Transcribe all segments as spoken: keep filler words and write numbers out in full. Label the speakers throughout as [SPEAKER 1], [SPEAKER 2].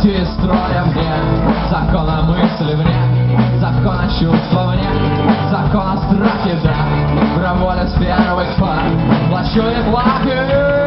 [SPEAKER 1] выйти из строя вне закона мысли вне, закона чувства вне, закона страхи, да, проводят с первых пар, плачу и плакаю.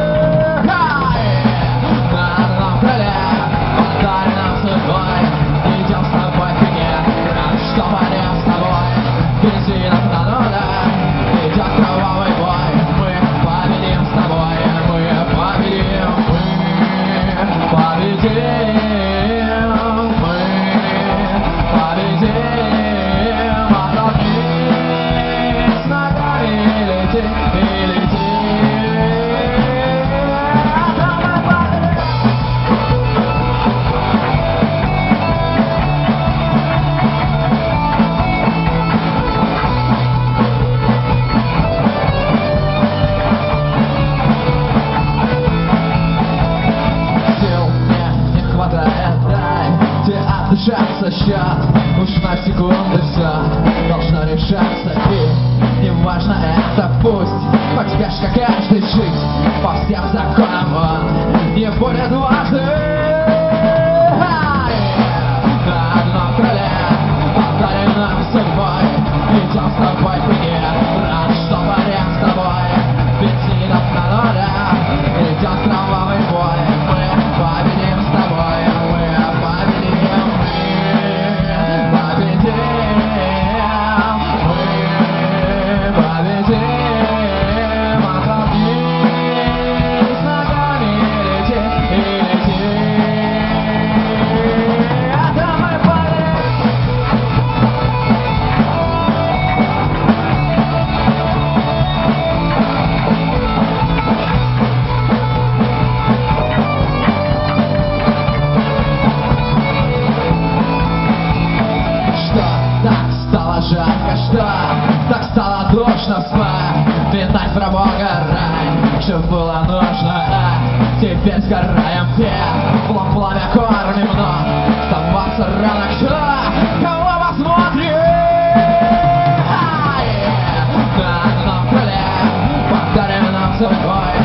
[SPEAKER 1] На одном крыле, подаренном судьбой, идем с тобой в фиге, рад, что порез с тобой, бензинов на нулях, идет кровавый бой, мы победим с тобой, мы победим, мы победим, мы победим, оттолкнись ногами и лети, и лети. Отдышаться счет, уж на секунды все должно решаться. И не важно это пусть, хоть спешка каждый жить по всем законам он не будет дважды. На одном крыле, подаренном судьбой, идем с тобой в фиге, рад, что поряд с тобой, бензинов на нулях, идет кровавый бой, мы победим с тобой, мы победим. Жарко, что так стало душно спать, питать про Бога рай, что было нужно, а теперь сгораем все, плом пламя кормим, но оставаться рано, кто, кого посмотрим. На одном крыле, подаренном судьбой,